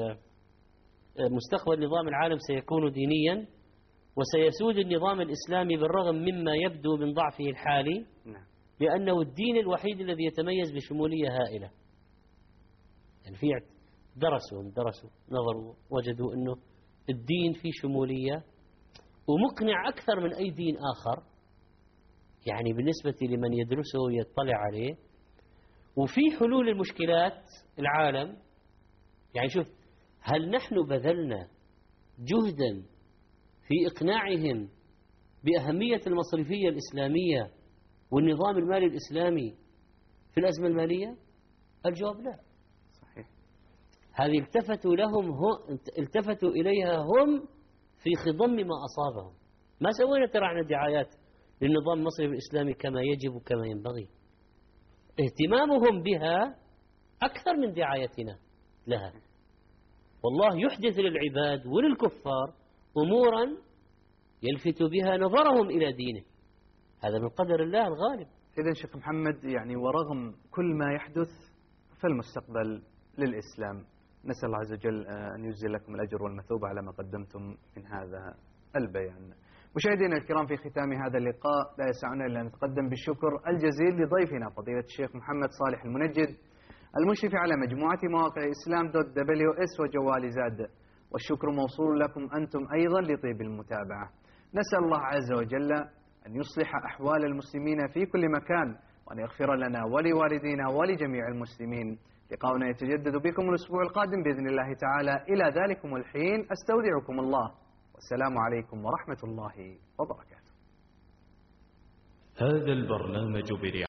مستقبل نظام العالم سيكون دينيا وسيسود النظام الإسلامي بالرغم مما يبدو من ضعفه الحالي، لأنه الدين الوحيد الذي يتميز بشمولية هائلة. يعني في درسوا درسوا نظروا وجدوا أنه الدين فيه شمولية ومقنع أكثر من أي دين آخر، يعني بالنسبة لمن يدرسه ويطلع عليه، وفي حلول المشكلات العالم. يعني شوف، هل نحن بذلنا جهدا في إقناعهم بأهمية المصرفية الإسلامية والنظام المالي الإسلامي في الأزمة المالية؟ الجواب لا. صحيح. هذه التفتوا لهم هم التفتوا إليها هم في خضم ما أصابهم. ما سوينا ترى عن دعايات للنظام المصرفي الإسلامي كما يجب وكما ينبغي. اهتمامهم بها أكثر من دعايتنا لها. والله يحدث للعباد وللكفار أمورا يلفت بها نظرهم إلى دينه، هذا من قدر الله الغالب. إذن شيخ محمد، يعني ورغم كل ما يحدث فالمستقبل للإسلام. نسأل الله عز وجل أن يجزي لكم الأجر والمثوبة على ما قدمتم من هذا البيان. مشاهدينا الكرام، في ختام هذا اللقاء لا يسعنا إلا أن نتقدم بالشكر الجزيل لضيفنا فضيلة الشيخ محمد صالح المنجد، المشرف على مجموعة مواقع إسلام دوت دبليو إس وجوال زاد، والشكر موصول لكم أنتم أيضا لطيب المتابعة. نسأل الله عز وجل أن يصلح أحوال المسلمين في كل مكان، وأن يغفر لنا ولوالدينا ولجميع المسلمين. لقاؤنا يتجدد بكم الأسبوع القادم بإذن الله تعالى. إلى ذلكم الحين أستودعكم الله، والسلام عليكم ورحمة الله وبركاته. هذا البرنامج برعاية